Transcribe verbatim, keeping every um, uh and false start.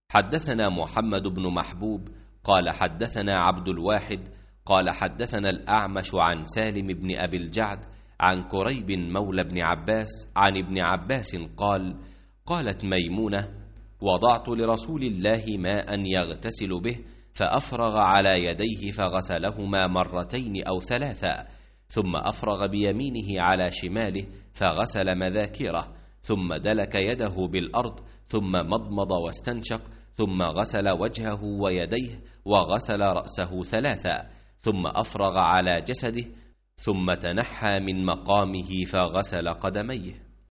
حدثنا محمد بن محبوب قال حدثنا عبد الواحد قال حدثنا الأعمش عن سالم بن أبي الجعد عن كريب مولى بن عباس عن ابن عباس قال: قالت ميمونة: وضعت لرسول الله ماء يغتسل به فأفرغ على يديه فغسلهما مرتين أو ثلاثا، ثم أفرغ بيمينه على شماله فغسل مذاكيره، ثم دلك يده بالأرض، ثم مضمض واستنشق، ثم غسل وجهه ويديه وغسل رأسه ثلاثا، ثم أفرغ على جسده، ثم تنحى من مقامه فغسل قدميه.